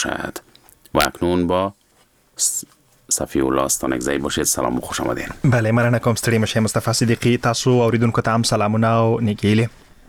شاید. و اکنون با صفی الله ستانکزی باشید. سلام و خوش آمدین. بله، مننه کوم، ستړي مشه. مصطفی صدیقی، تاسو اوریدونکو ته هم سلامونه او نیکیلې.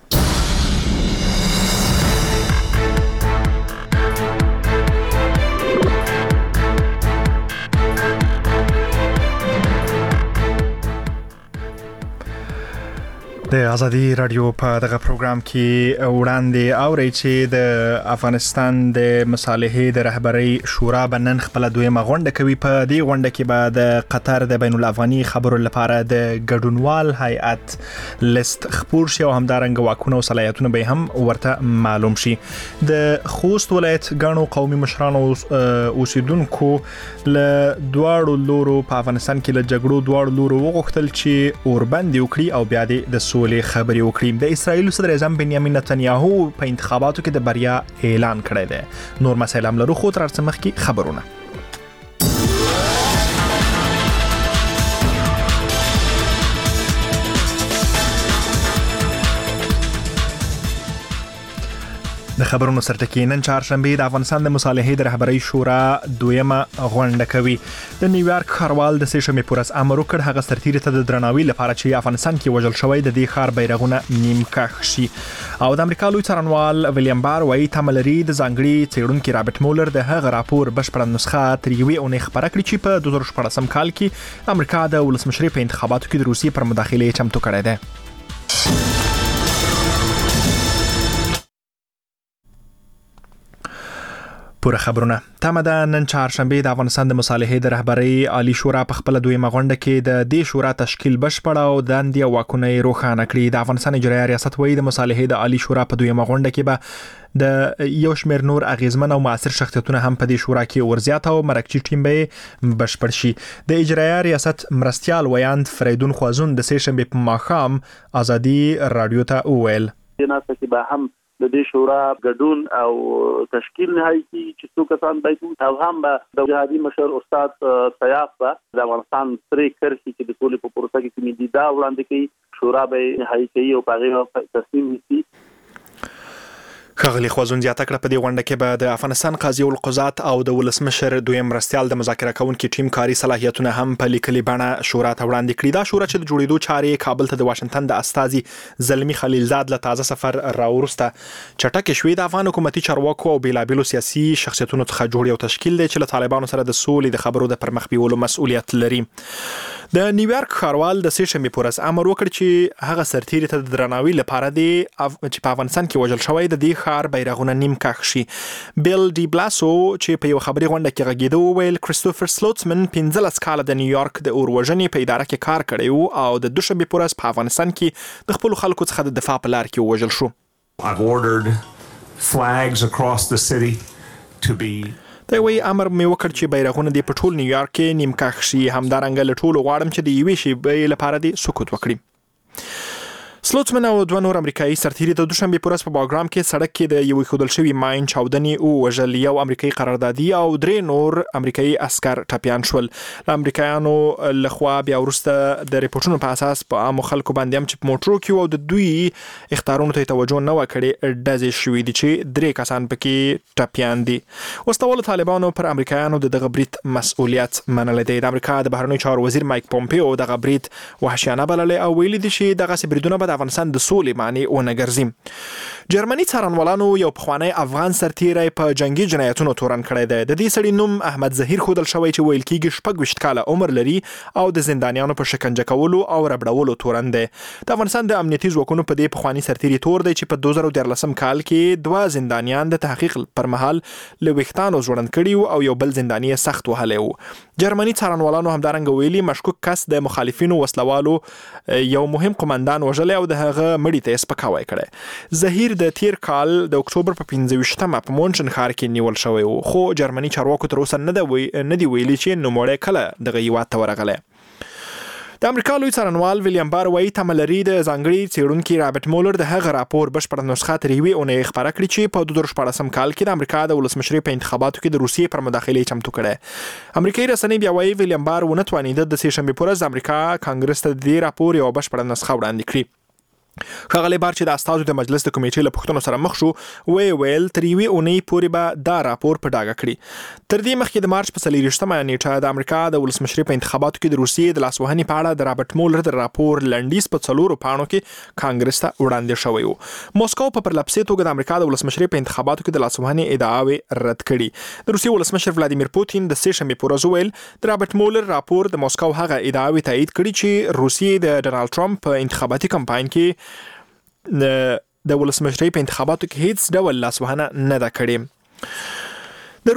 د ازادي رادیو په دغه پروګرام کې وړاندې اوري چې د افغانستان د مصالحې د رهبرۍ شورا بنن خپل دویمه غونډه کوي. په دې غونډه کې به د قطر د بین الافغاني خبرو لپاره د ګډونوال هیئت لیست خپور شي او همدارنګه واکونه او صلاحیتونه به هم ورته معلوم شي. د خوست ولایت غاڼو قومي مشرانو اوسیدونکو له دواړو لورو په افغانستان کې له جګړو دواړو لورو وغوښتل چې اوربند وکړي او بیا د سولې خبرې وکړي. د اسرایل صدر اعظم بنیامین نتنیاهو په انتخاباتو کې د بریا اعلان کړی دی. نور مسایل هم لرو، خو تر څه مخکې خبرونه. د خبرونو سرټکی نن چهارشنبه د افغانستان د مصالحې د رهبرۍ شورا دویمه غونډه کوي. د نیویارک ښاروال د سې شنبې پر ورځ امر وکړ هغه سرتیری ته د درناوي لپاره چې افغانستان کې وژل شوی د دې ښار بیرغونه نیم کښ شي. او د امریکا لوی څارنوال ویلیام بار وايي تمه لري د ځانګړي څېړونکي رابرټ مولر د هغه راپور بشپړه نسخه تر یوې اونۍ خپره کړي چې په 2014 کال کې امریکا د ولسمشرۍ په انتخاباتو کې د روسیې پر مداخلې چمتو کړی دی. پوره خبرونه تمه ده نن چهارشنبه د افغانستان د مصالحې د رهبرۍ عالی شورا په خپل دویمه غونډه کې د دې شورا تشکیل بشپړ او دندې او واکونه روښانه کړي. د افغانستان اجرایي ریاست وایي د مصالحې د عالی شورا په دویمه غونډه کې به د یو شمېر نور اغیزمن او موثر شخصیتونه هم په دې شورا کې ورزیات او مرکزی ټیم به بشپړ شي. د اجرایي ریاست مرستیال ویاند فریدون خوازون د سې شنبې په ماښام ازادي رادیو ته وویل جناسه کې به هم د دې شورا ګډون او تشکیل نهایی کی چې څو کسان باید او هم د جهادي مشر استاد سیاف به د افغانستان سره کرخي چې د ټولو په پروسه کې کومې دي دا وړاندې کوي. شورا به نهایی کوي او هغه تصمیم نیسي. ښاغلي خوازون زیاته کړه په دې غونډه کې به د افغانستان قاضي القضات او د ولسمشر دویم مرستیال د مذاکره کوونکي ټیم کاري صلاحیتونه هم په لیکلي بڼه شورا ته وړاندې کړي. دا شورا چې د جوړېدو چارې کابل ته د واشنگټن د استازي زلمی خلیلزاد له تازه سفر راوروسته چټکې شوې. د افغان حکومتي چارواکو او بیلابېلو سیاسي شخصیتونو څخه جوړ یو تشکیل دی چې له طالبانو سره د سولې د خبرو د پرمخ بیولو مسؤلیت لري. د نیویارک ښاروال د سې شنبې پر ورځ امر وکړ چې هغه سرتیری ته د درناوي لپاره دی چې په افغانستان کې وژل شوی د دې ښار بیرغونه نیم کښ شي. بیل ډي بلاسو چې په یو خبري غونډه کې غږیده وویل کریستوفر سلوټسمن 15 کاله د نیویارک د اوروژنې په اداره کې کار کړی وو او د دوشنبې پر ورځ په افغانستان کې د خپل خلکو څخه د دفاع په لار کې وژل شو. I've ordered flags across the city to be دا وی امر مې وکړ چې بیرغونه د په ټول نیویارک کې نیم کښ شي. همدارنګه له ټولو غواړم چې د یوې شیبې لپاره د سکوت وکړي. سلوټسمن او دوه نور امریکایي سرتیري د دوشنبې پر ورځ په باګرام کې سړک کې د یو خودل شوی ماین چاودنې او وژل. یو امریکایي قراردادي او درې نور امریکایي عسكر ټپيان شول. د امریکایانو لخوا بیا ورسته د ریپورتونو په اساس په عام خلکو باندې هم چې په موټرو کې او د دوی اختارونو ته توجه نه وکړي ډزې شوې دي چې درې کسان پکې ټپيان دي. وسطول طالبانو پر امریکایانو دغه برید مسؤلیت منل دی. د امریکا د بهرنیو چارو وزیر مایک پومپیو دغه برید وحشیانه بللی او ویلي دي چې دغه بریدونه د افغانستان د سولې معنی ونه ګرځي. جرمني څارنوالانو یو پخوانی افغان سرتیری په جنگي جنایتونو تورن کړی دی. د دې سړي نوم احمد ظهیر خودل شوی چې ویل کېږي 26 کاله عمر لري او د زندانیانو په شکنجه کولو او ربړولو تورن دی. د افغانستان د امنیتي ځواکونو په دې پخوانی سرتیری تور دی چې په 2013 کال کې دوه زندانیان د تحقیق پر مهال له ویښتانو ځوړند کړي او یو بل زندانی سخت وهلی و. جرمني څارنوالانو همدارنګه ویلي مشکوک کس د مخالفینو وسلوالو یو مهم قومندان وژلی او د هغه مړی ته سپکاوی کړی. ظهیر د تیر کال د اکتوبر په 15مه په مونشن ښار کې نیول شوی و خو جرمني چارواکو تر اوسه نه دی ویلي چې نوموړی کله دغه هیواد ته ورغلی. د امریکا لوی څارنوال ویلیام بار وايي تمه لري د ځانګړي څېړونکي رابرټ مولر د هغه راپور بشپړه نسخه تر یوې اونۍ خپره کړي چې په 2014 کال کې د امریکا د ولسمشرۍ په انتخاباتو کې د روسیې پر مداخلې چمتو کړي. امریکایي رسنۍ بیا وايي ویلیام بار ونه توانېده د سې شنبې په ورځ د امریکا کانګرس ته د دې راپور یو بشپړه نسخه وړاندې کړي. ښاغلی بار چې د استازو د مجلس د کمیټې له پوښتنو سره مخ شو ویل تر یوې اونۍ پورې به دا راپور په ډاګه کړي. تر دې مخکې د مارچ په 24مه نیټه د امریکا د ولسمشرۍ په انتخاباتو کې د روسیې د لاسوهنې په اړه د رابرټ مولر د راپور لنډیز په 4 پاڼو کې کانګرس ته وړاندې شوی و. موسکو په پرلپسې توګه د امریکا د ولسمشرۍ په انتخاباتو کې د لاسوهنې ادعاوې رد کړي. د روسیې ولسمشر ولادیمیر پوتین د سېشنبې په ورځ ویل د رابرټ مولر راپور د موسکو هغه ادعاوې تایید کړي چې روسیې د ډونالد ټرمپ په انتخاباتي کمپاین کې د ولسمشرۍ په انتخاباتو کې هیڅ ډول لاسوهنه نه ده کړې. د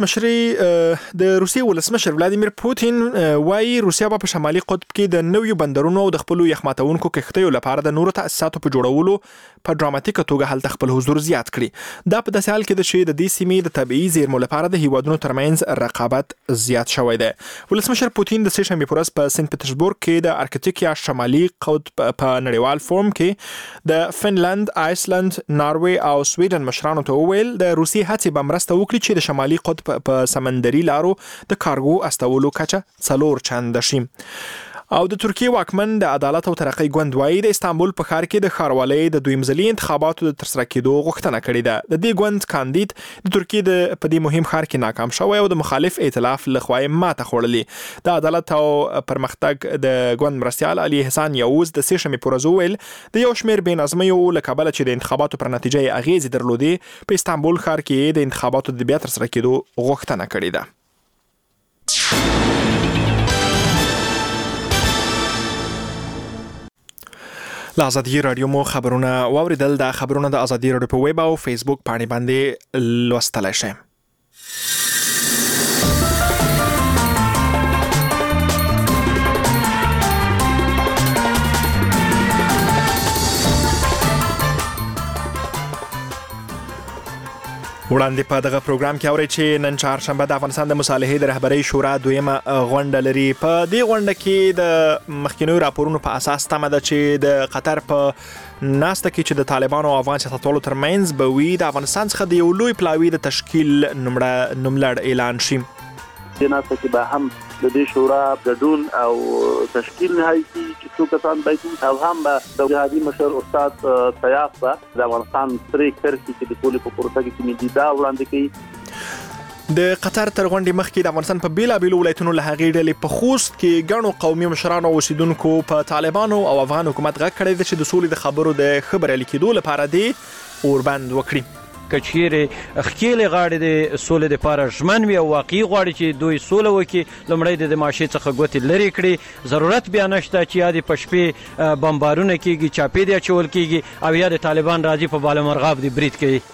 روسیې ولسمشر ولادیمیر پوتین وايي روسیا به په شمالي قطب کې د نویو بندرونو او د خپلو یخماتونکو کښتیو لپاره د نورو تاسیساتو په جوړولو په ډراماتیکه توګه هلته خپل حضور زیات کړي. دا په داسې حال کې ده چې د دې سیمې د طبیعي زیرمو لپاره د هیوادونو ترمنځ رقابت زیات شوی دی. ولسمشر پوتین د سېشنبې په ورځ په سنت پټرزبورګ کې د ارکټیک یا شمالي قطب په نړیوال فورم کې د فنلند، آیسلند، ناروې او سویډن مشرانو ته وویل د روسیې هڅې به مرسته وکړي چې د شمالي قطب په سمندري لارو د کارګو استولو کچه 4 چنده شي. او د ترکیه واکمن د عدالت او ترقی ګوند وايي د استانبول په ښار کې د ښاروالۍ د دویم ځلي انتخاباتو د ترسره کېدو غوښتنه کړې ده. د دې ګوند کاندید د ترکیه په دې مهم ښار کې ناکام شوی او د مخالف ائتلاف لخوا ماته خوړلې. د عدالت او پرمختګ د ګوند مرستیال علي احسان یوز د سېشنبې په ورځ ویل د یو شمېر بې نظمیو له کبله چې د انتخاباتو پر نتیجه یې اغېزې درلودې په استانبول ښار کې د انتخاباتو د بیا ترسره کېدو غوښتنه کړې ده. له ازادي رادیو مو خبرونه واوریدل. د خبرونه د ازادي رادیو په ویب او فیسبوک باندې لوستلای شئ. وړاندې په دغه پروګرام کې اورئ چې نن چهارشنبه د افغانستان د مصالحې د رهبرۍ شورا دویمه غونډه لري. په دې غونډه کې د مخکینیو راپورونو په اساس تمه ده چې د قطر په ناسته کې چې د طالبانو او افغان سیاستوالو ترمنځ به وي د افغانستان څخه د یو لوی پلاوي د تشکیل نوملړ اعلان شي. د ناسته کې به هم د دې شورا ګډون او تشکیل نهایی چې څو کسان باید او هم به د جهادي مشر استاد سیاف به د افغانستان سرې کرښې چې د ټولې په پروسه کې کومې دي دا وړاندې کوي. د قطر تر غونډې مخکې د افغانستان په بیلابیلو ولایتونو له هغې ډلې په خوست کې ګڼو قومي مشرانو او اوسیدونکو په طالبانو او افغان حکومت غږ کړی دی چې د سولې د خبرو د ښه بریالي کېدو لپاره دې اوربند وکړي. کچېرې خکېلې غاړې د سولې دپاره ژمن وي او واقعي غواړي چې دوی سوله وکړي. لومړی د معاشي څخه ګوتې لرې کړي. ضرورت بیا نشته چې یا د په شپې بمبارونه کېږي، چاپې دې اچول کېږي او یا د طالبان راځي په بالامرغاب دې برید کوي.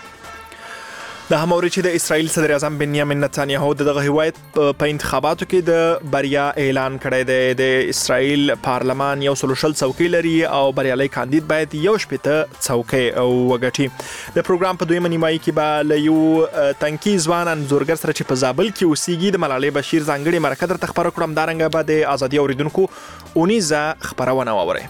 د هم اوري چې د اسرائیل صدر اعظم بنیامین نتانیاهو دغه هیواد په انتخاباتو کې د بریا اعلان کړی دی. د اسرائیل پارلمان 120 څوکۍ لري او بریالي کاندید باید 180 څوکۍ وګټي. د پروګرام په دویمه نیمایي کې به له یو تنکي ځوان انځورګر سره چې په زابل کې اوسېږي د ملالۍ بشیر ځانګړې مرکه درته خبره کړم. دارنګه به د ازادي اوریدونکو اونیزه خبرونه واورئ.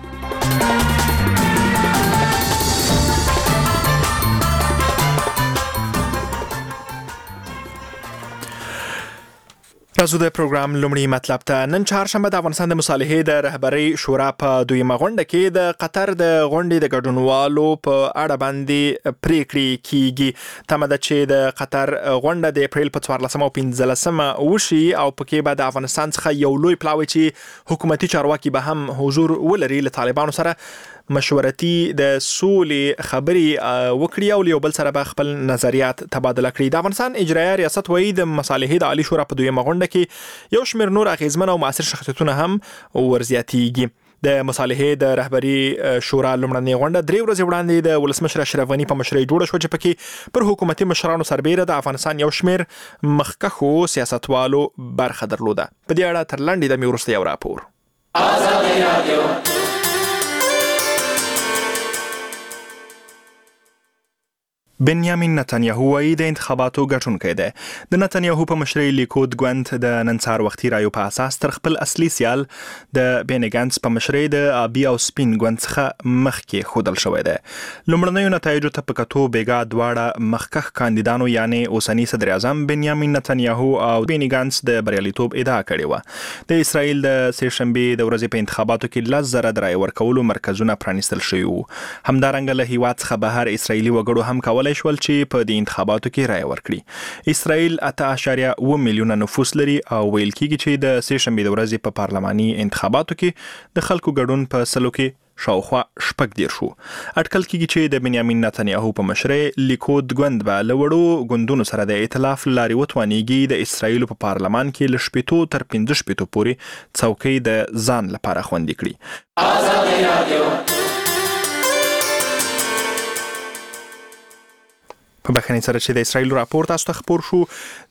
راځو د پروګرام لومړی مطلب ته. نن چهارشنبه د افغانستان د مصالحې د رهبرۍ شورا په دویمه غونډه کې د قطر د غونډې د ګډونوالو په اړه باندې پریکړې کیږي. تمه ده چې د قطر غونډه د اپریل په 14 او 15 وشي او پکې به د افغانستان څخه یو لوی پلاوی چې حکومتي چارواکي به هم حضور ولري له طالبانو سره مشورتي د سولې خبرې وکړي او یو بل سره به خپل نظریات تبادله کړي. د افغانستان اجرایه ریاست وایي د مصالحې د عالی شورا په دویمه غونډه کې یو شمېر نور اغیزمن او موثر شخصیتونه هم ورزیاتېږي. د مصالحې د رهبري شورا لومړنۍ غونډه 3 ورځې وړاندې د ولسمشر اشرف غني په مشرۍ جوړه شوه چې پکې پر حکومتي مشرانو سربېره د افغانستان یو شمېر مخکښو سیاستوالو برخه درلوده. په دې اړه تر لنډې دمې وروسته یو راپور. ازادي رادیو بنیامین نتانیاهو وايي د انتخاباتو ګټونکی دی. د نتانیاهو په مشرۍ لیکود ګوند د نن سهار وختي رایو په اساس تر خپل اصلي سیال د بیني ګانس په مشرۍ د آبي او سپین ګوند څخه مخکې ښودل شوی دی. لومړنیو نتایجو ته په کتو بېګا دواړه مخکښ کاندیدانو یعنې اوسني صدر اعظم بنیامین نتانیاهو او بیني ګانس د بریالیتوب ادعا کړې وه. د اسرائیل د سې شنبې د ورځې په انتخاباتو کې 10,000 د رایې ورکولو مرکزونه پرانیستل شوي وو. همدارنګه له هیواد څخه بهر اسرائیلي وګړو هم کولای شول چې په دې انتخاباتو کې رایه ورکړي. اسرائیل 8.7 میلیونه نفوس لري او ویل کېږي چې د سې شنبې د ورځې په پارلماني انتخاباتو کې د خلکو ګډون په سلو کې شاوخوا 14 شو. اټکل کېږي چې د بنیامین نتانیاهو په مشرۍ لیکود ګوند به له وړو ګوندونو سره د ائتلاف لارې وتوانېږي د اسرائیل په پارلمان کې له 15 تر 15 پورې څوکۍ د ځان لپاره خوندي کړي. آزادي رادیو په بخښنې سره چې د اسرائیل راپور تاسو ته خبر شو.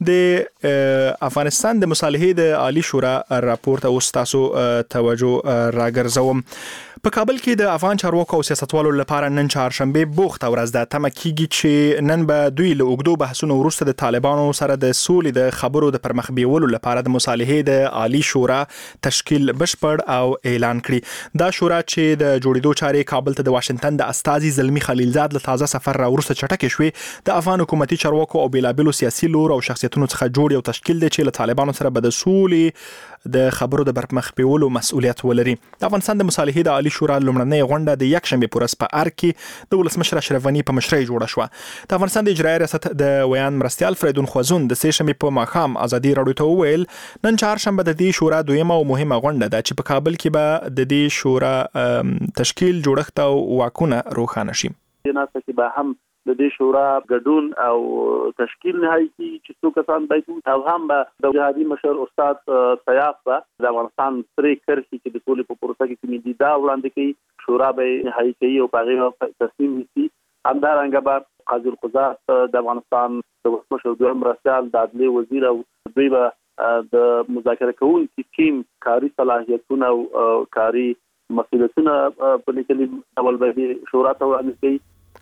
د افغانستان د مصالحې د عالی شورا راپور ته اوس تاسو توجه راګرځوم. په کابل کې د افغان چارواکو او سیاستوالو لپاره نن چهارشنبه بوخته ورځ ده. تمه کېږي چې نن به دوی له اوږدو بحثونو وروسته د طالبانو سره د سولې د خبرو د پرمخ بیولو لپاره د مصالحې د عالی شورا تشکیل بشپړ او اعلان کړي. دا شورا چې د جوړېدو چارې کابل ته د واشنگټن د استازي زلمی خلیلزاد له تازه سفر را وروسته چټکې شوې. د افغان حکومتي چارواکو او بیلابیلو سیاسي لور او شخصیتونو څخه جوړ یو تشکیل دی چې له طالبانو سره به د سولې د خبرو د برمخ بیولو مسؤلیت ولري. د افغانستان د مصالحې د عالی شورا لومړنۍ غونډه د یکشنبه په ورځ په ارګ کې د ولسمشر اشرف غني په مشرۍ جوړه شوه. د افغانستان د اجرایي ریاست د ویان مرستیال فریدون خوازون د سې شنبه په ماښام ازادي راډیو ته وویل نن چهارشنبه د دې شورا دویمه او مهمه غونډه ده چې په کابل کې به د دې شورا تشکیل جوړښت او واکونه روښانه شي. ناسه کې به هم د دې شورا ګډون او تشکیل نهایی کی چې څو کسان باید او هم به د جهادي مشر استاد سیاف به د افغانستان سره کرخي چې د سولې په پروسه کې کومې دي دا وړاندې کوي شورا به نهایی کوي او هغه تصمیم نیسي. همدارنګه به قاضي القضات د افغانستان د ولسمشر دویم مرستیال د عدلیې وزیر او دوی به د مذاکره کوونکي ټیم کاري صلاحیتونه او کاري مسؤلیتونه په لیکلي ډول به شورا ته وړاندې کوي.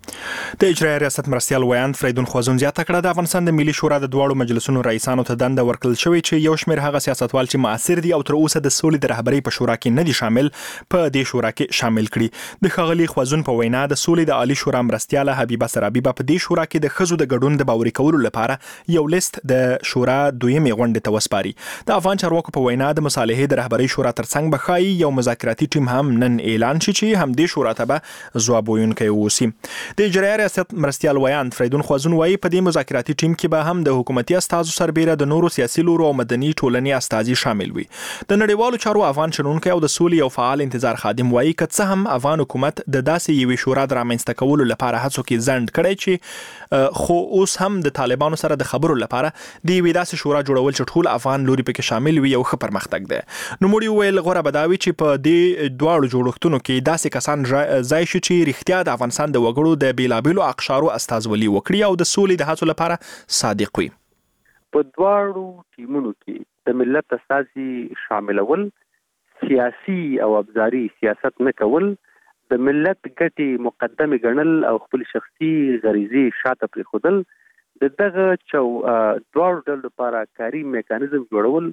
د اجرایي ریاست مرستیال ویان فریدون خوازون زیاته کړه د افغانستان د ملي شورا د دواړو مجلسونو رئیسانو ته دنده ورکړل شوې چې یو شمېر هغه سیاستوال چې معاصر دي او تر اوسه د سولې د رهبرۍ په شورا کې نه دي شامل په دې شورا کې شامل کړي. د ښاغلي خوازون په وینا د سولې د عالی شورا مرستیاله حبیبه سرابي په دې شورا کې د ښځو د ګډون د باوري کولو لپاره یو لیست د شورا دویمې غونډې ته وسپاري. د افغان چارواکو په وینا د مصالحې د رهبرۍ شورا ترڅنګ به ښایي یو مذاکراتي ټیم هم نن اعلان شي چې همدې شورا ته به ځواب ویونکی واوسي. د اجرایي ریاست مرستیال ویان فریدون خوازون وايي په دې مذاکراتي ټیم کې به هم د حکومتي استازو سربېره د نورو سیاسي لورو او مدني ټولنې استازي شامل وي. د نړیوالو چارو افغان شنونکي او د سولې یو فعال انتظار خادم وايي که څه هم افغان حکومت د داسې یوې شورا د رامنځته کولو لپاره هڅو کې ځنډ کړی چې خو اوس هم د طالبانو سره د خبرو لپاره د یوې داسې شورا جوړول چې ټول افغان لوري پکې شامل وي یو ښه پرمختګ دی. نوموړي وویل غوره به دا وي چې په دې دواړو جوړښتونو کې داسې کسان ځای شي چې رښتیا د افغانستان د وګړو د بیلابیلو اقشارو استازولي وکړي او د سولې د هڅو لپاره صادق وي. په دواړو ټیمونو کې د ملت استازي شاملول سیاسي او ابزاري سیاست نه کول د ملت ګټې مقدمه ګڼل او خپل شخصي غریزي شاته پرېښودل د دغه دواړو ډلو لپاره کاري میکانیزم جوړول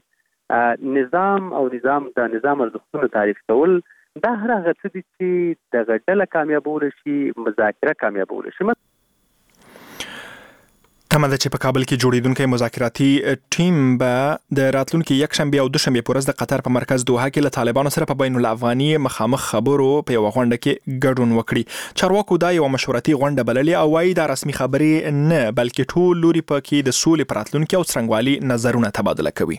نظام ارزښتونه تعریف کول دا هغه څه دي چې دغه ډله کامیابول شي مذاکره کامیابول شي. تمه ده چې په کابل کې جوړیدونکي مذاکراتي ټیم به د راتلونکي یکشنبه او دوشنبه په ورځ د قطر په مرکز دوحه کې له طالبانو سره په بین الافغاني مخامخ خبرو په یو غونډه کې ګډون وکړي. چارواکو دا یو مشورتي غونډه بللې او وايي دا رسمي خبرې نه بلکې ټول لوري په کې د سولې پر راتلونکي او څرنګوالي نظرونه تبادله کوي.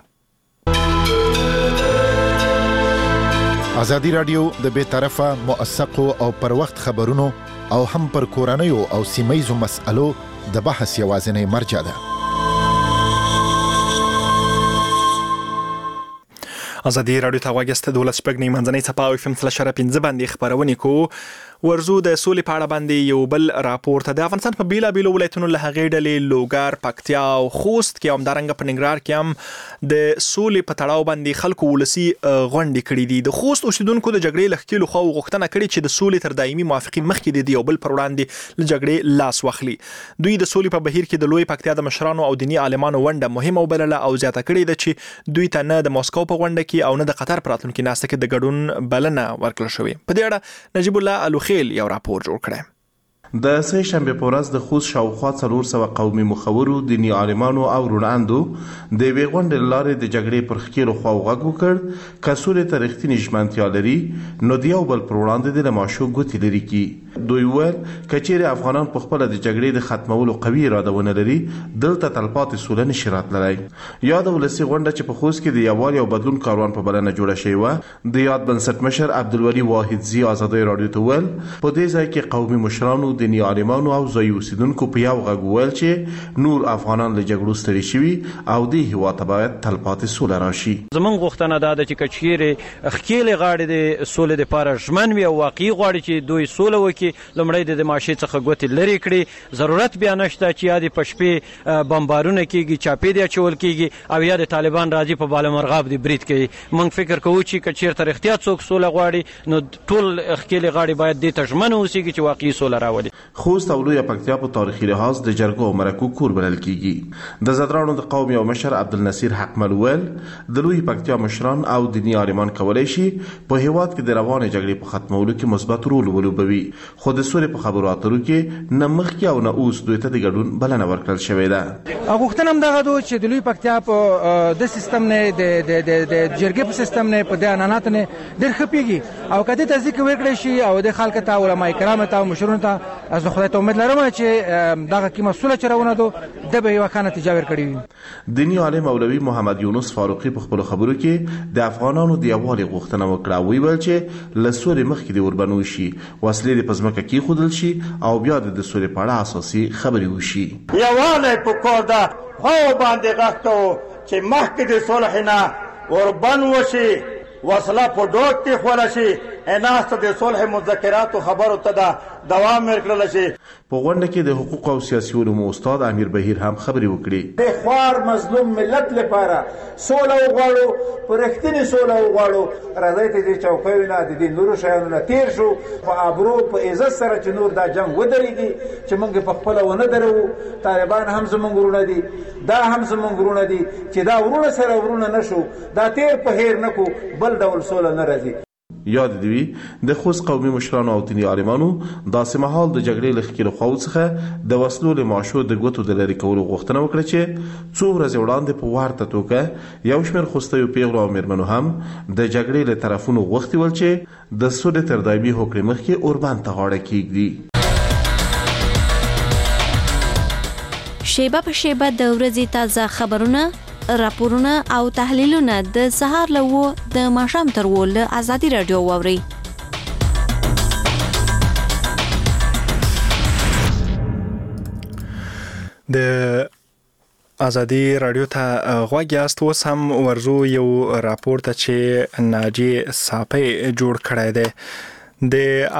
ازادي رادیو د بې طرفه موثقو او پر وخت خبرونو او هم پر کورنیو او سیمه‌یزو مسألو د بحث یوازینی مرجع ده. ازادي رادیو ته غوږ است د 12 شپږ منځنۍ صفه او FM 3.5 باندې خبرونه کو ورزو د سولې په اړه باندې یو بل راپور ته د افغانستان په بیلابیلو ولایتونو له هغې ډلې لوګر، پکتیا او خوست کې همدارنګه په ننګرهار کې هم د سولې په تړاو باندې خلکو ولسي غونډې کړې دي. د خوست اوسیدونکو د جګړې له ښکېلو خواوو غوښتنه کړې چې د سولې تر دایمي موافقې مخکې د یو بل پر وړاندې له جګړې لاس واخلي. دوی د سولې په بهیر کې د لوی پکتیا د مشرانو او دیني عالمانو ونډه مهمه وبلله او زیاته کړې ده چې دوی ته نه د ماسکو په غونډه کې او نه د قطر په راتلونکي ناسته کې د ګډون بلنه ورکړل شوې. په دې اړه نجیب الله الوخیل یو راپور جوړ کړی. د سه شنبه په ورځ د خوست شاوخوا 400 قومي مخورو، دیني عالمانو او روناندو د یوې غونډې لارې د جګړې پر ښکېلو خواو غږ وکړ که سولې ته رښتینې ژمنتیا لري نو د یو بل پر وړاندې د لماشو ګوتې لرې کړي. دوی ویل که چیرې افغانان په خپله د جګړې د ختمولو قوي اراده ونه لري دلته تلپاتې سوله نشي راتللی. یاد ولسي غونډه چې په خوست کې د یووالي او بدلون کاروان په بلنه جوړه شوې وه، د یاد بنسټ مشر عبدالولي واحدزي ازادۍ راډیو ته ویل په دې ځای کې قومي مشرانو، دیني عالمانو او ځایي اوسیدونکو په یو غږ وویل چې نور افغانان له جګړو ستړي شوي او دې هېواد ته باید تلپاتې سوله راشي. زموږ غوښتنه دا ده چې که چیرې ښکېلې غاړې د سولې دپاره ژمن وي او واقعي غواړي چې دوی سوله وکړي، لومړی د معاشې څخه ګوتې لرې کړي. ضرورت بیا نشته چې یا د په شپې بمبارونه کېږي، چاپې دې اچول کېږي او یا د طالبان راځي په بالامرغاب دې برید کوي. موږ فکر کوو چې که چېرته رښتیا څوک سوله غواړي نو ټول ښکېلې غاړې باید دې ته ژمن اوسېږي چې واقعي سوله راولي. خوست او لویه پکتیا په تاریخي لحاظ د جرګو او مرکو کور بلل کېږي. د زدرانو د قوم یو مشر عبدالنصیر حقمل ویل د لویې پکتیا مشران او دیني عالمان کولی شي په هېواد کې د روانې جګړې په ختمولو کې مثبت رول ولوبوي، خو د سولې په خبرو اترو کې نه مخکې او نه اوس دوی ته د ګډون بلنه ورکړل شوې ده. غوښتنه هم دغه ده چې د لوی پکتیا په د سیستم نه د جرګې په سیستم نه په د عنعناتو نه ډېر ښه پوهېږي او که دې ته ذکر ورکړی شي او د خلکو ته علما کرامو ته او مشرانو ته از خدای ته امید لرم چې دغه کې مسؤله چرونه دو د به یو خانه تجاور کړی وي. دیني عالم مولوي محمد یونس فاروقي په خپل خبرو کې د افغانانو د یووالي غوښتنه وکړه. ویل چې له سولې مخکې د وربنو شي، وسلې د پزمکه کې خودل شي او بیا د سولې په اړه اساسي خبرې وشي. یووالی پکار ده، خو باندې غږ کوو چې مخکې د صلح نه وربن وشي، وسله په ډوک کې خوله شي، اناسته د صلح مذکراتو خبرو ته ده دوام ورکړل شي. په غونډه کې د حقوق او سیاسي علومو استاد امیر بهیر هم خبرې وکړې. د خوار مظلوم ملت لپاره سوله وغواړو، په رښتینې سوله وغواړو. راځئ ته دې چوکیو نه د دې نورو شیانو نه تېر شو، په ابرو په عزت سره چې نور دا جنګ ودرېږي، چې موږ په خپله ونه درو. طالبان هم زموږ ورونه دي، دا هم زموږ ورونه دي، چې دا ورونه سره ورونه نه شو، دا تېر په هیر نه کو، بل ډول سوله نه راځي. یاد دی د خوست قومي مشرانو او دیني عالمانو داسې مهال د جګړې له ښکېلو خواو څخه د وسلو له ماشو د ګوتو د لرې کولو غوښتنه وکړه چې څو ورځې وړاندې په ورته توګه یو شمېر خوستیو پیغلو او مېرمنو هم د جګړې له طرفونو غوښتي ول چې د سولې تر دایمي هوکړې مخکې اوربند ته غاړه کېږدي. شیبه په شیبه د ورځې تازه خبرونه، راپورونه او تحلیلونه د سهار له د ماښام تر له ازادي رادیو واوري. د ازادي رادیو ته غوږ یاست. اوس هم ورزو یو راپور ته چې ناجی صاپی جوړ کړی دی. د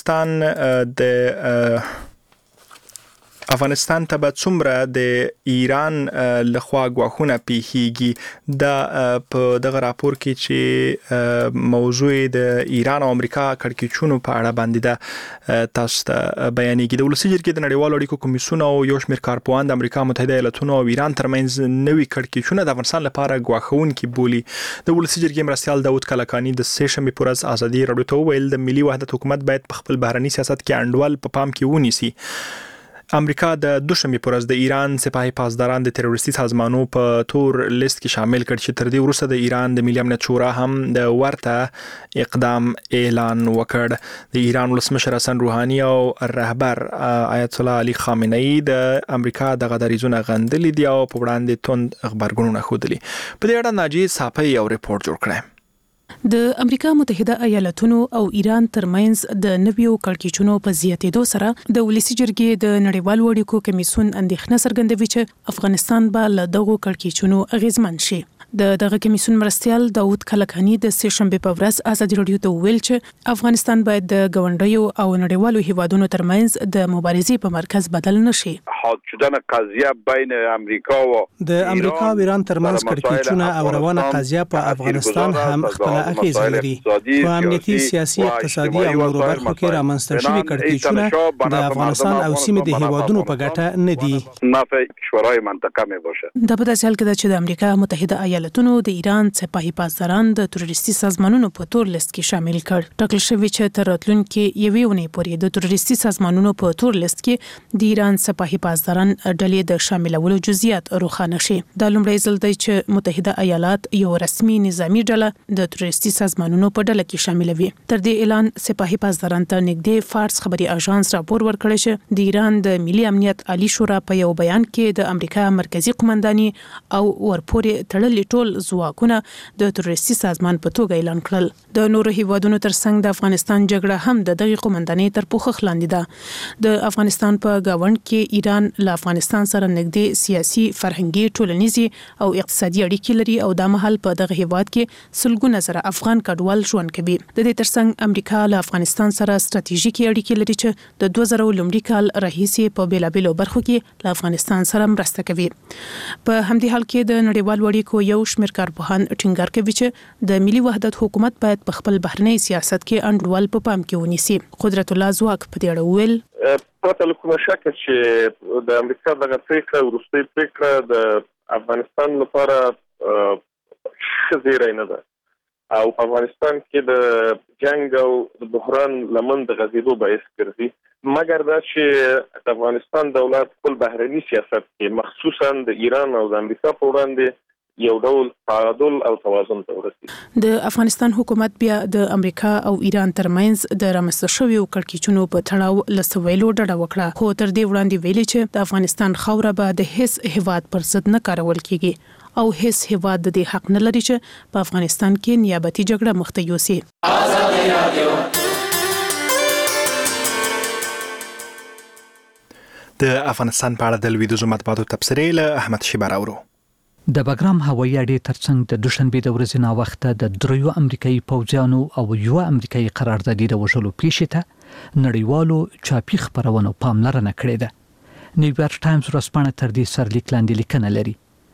افغانستان ته به څومره د ایران لخوا ګواښونه پیښیږي. دا په دغه راپور کې چې موضوع د ایران او امریکا کړکېچونو په اړه باندې ده تاسو ته بیانېږي. د ولسي جرګې د نړیوالو اړیکو کمیسیون او یو شمېر کارپوهان د امریکا متحده ایالاتونو او ایران ترمنځ نوي کړکېچونه د افغانستان لپاره ګواښونکي بولي. د ولسي جرګې مرستیال داود کلکاني د سه شنبې په ورځ ازادي رادیو ته وویل د ملي وحدت حکومت باید په خپل بهرني سیاست کې انډول په پام کې ونیسي. امریکا د دوشنبه پر ورځ د ایران سپاهي پاسداران د تروریستي سازمانونو په تور لیست کې شامل کړ چې تر دې وروسته د ایران د ملي امنیت شورا هم د ورته اقدام اعلان وکړ. د ایران ولسمشر حسن روحاني او رهبر آیت الله علي خامنه‌ای د امریکا د غداریزونه غندلې دي او په وړاندې توند خبرګونونه ښودلي. په دې اړه ناجی صاپی یو ریپورت جوړ کړی. د امریکا متحده ایالاتونو او ایران ترمنځ د نویو کړکېچونو په زیاتېدو سره د ولسي جرګې د نړیوالو اړیکو کمیسیون اندېښنه څرګندوي چې افغانستان به له دغو کړکېچونو اغېزمن شي. دغه کمیسیون مرستيال داوود کلکانی د سهشنبه په ورځ ازادي رادیو ته ویل چې افغانستان باید د ګاونډیو او نړیوالو هیوادونو ترمنځ د مبارزې په مرکز بدل نشي. حاد شدن قضیه بین امریکا و د امریکا او ایران ترمنځ کړکېچونه او روانه قضیه په افغانستان هم خپل اغیزه لري. په امنیتي، سیاسي، اقتصادي او نورو برخو کې رامنځته شوي کړکېچونه د افغانستان او سیمې د هیوادونو په ګټه نه دي. نفع کشورهای منطقه می باشه. د په داسې حال کې چې د امریکا متحده ایالاتونو د ایران سپاهي پاسداران د تروریستي سازمانونو په تور لیست کې شامل کړ. ټاکل شوی چې تر راتلونکي یوې اونۍ پورې د تروریستي سازمانونو په تور لیست کې د ایران سپاهي پاسداران ډلې د شاملولو جزئیات روښانه شي. دا لومړی ځل دی چې متحده ایالات یو رسمي نظامی ډله د تروریستي سازمانونو په ډله کې شاملوي. تر دې اعلان سپاهي پاسداران ته نږدې فارس خبري اژانس راپور ورکړی چې د ایران د ملي امنیت عالی شورا په یو بیان کې د امریکا مرکزی قومنداني او ورپورې تړلې ټول ځواکونه د تروریستي سازمان په توګه اعلان کړل. د نورو هیوادونو ترڅنګ د افغانستان جګړه هم د دغه قومنداني تر پوښښ لاندې ده. د افغانستان په گاوند کې ایران له افغانستان سره نږدې سیاسي، فرهنګي، ټولنیزي او اقتصادي اړیکې لري او د مهال په دغه هیواد کې سلګونه زره افغان کډوال ژوند کوي. د دې ترڅنګ امریکا له افغانستان سره ستراتیژیکي اړیکې لري چې د 2000 لومړي کال راهیسې په بیلابېلو برخو کې له افغانستان سره مرسته کوي. په همدې حال کې د نړیوالو اړیکو یو شمېر کارپوهان ټینګار کوي چې د ملي وحدت حکومت باید په خپل بهرنی سیاست کې انډول په پام کې ونیسي. قدرت الله ځواک په دې اړه ویل پرته له کومه شکه چې د امریکا دغه پریکړه وروستۍ پریکړه د افغانستان لپاره ښه زیری نه ده او په افغانستان کې د جنگ او د بحران لمن د غزیدو باعث ګرځي. مګر دا چې د افغانستان دولت خپل بهرني سیاست کې مخصوصا د ایران او د امریکا په وړاندې یو ډول تعادل او توازن ته ورسېږي. د افغانستان حکومت بیا د امریکا او ایران ترمنځ د رامنځته شویو کړکېچونو په تړاو له سویلو ډډه وکړه، خو تر دې وړاندې ویلي چې د افغانستان خاوره به د هیڅ هیواد پر ضد نه کارول کیږي او هیڅ هیواد د دې حق نه لري چې په افغانستان کې نیابتي جګړه مخ ته یوسي. د افغانستان په اړه د لویدیځو مطبوعاتو تبصرې له احمد شیبه راوړو. د بګرام هوایي اډې ترڅنګ د دوشنبه د ورځې ناوخته د دریو امریکایي پوځیانو او یو امریکایي قراردادي د وژلو پیښې ته نړیوالو چاپي خبرونو پاملرنه کړې ده. نیویارک ټایمز ورځپاڼه تر دې سرلیک لاندې لیکنه لري.